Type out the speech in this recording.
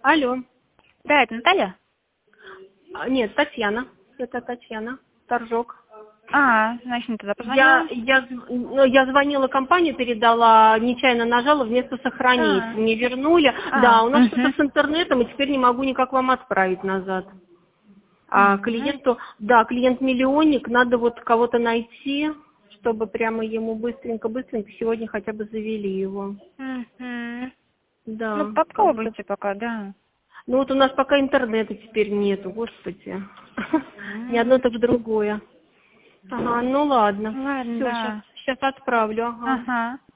Алло. Да, это Наталья? Нет, Татьяна. Это Татьяна. Торжок. Значит, тогда позвонила. Я звонила компанию, передала, нечаянно нажала, вместо сохранить. Мне вернули. Да, у нас что-то с интернетом, и теперь не могу никак вам отправить назад. А клиенту, да, клиент-миллионник, надо вот кого-то найти, чтобы прямо ему быстренько сегодня хотя бы завели его. Да. Ну, попробуйте пока, да. Ну вот у нас пока интернета теперь нету, господи. Ни одно, так другое. Ага, ну ладно. Ладно, Все, да. сейчас отправлю. Ага. Ага.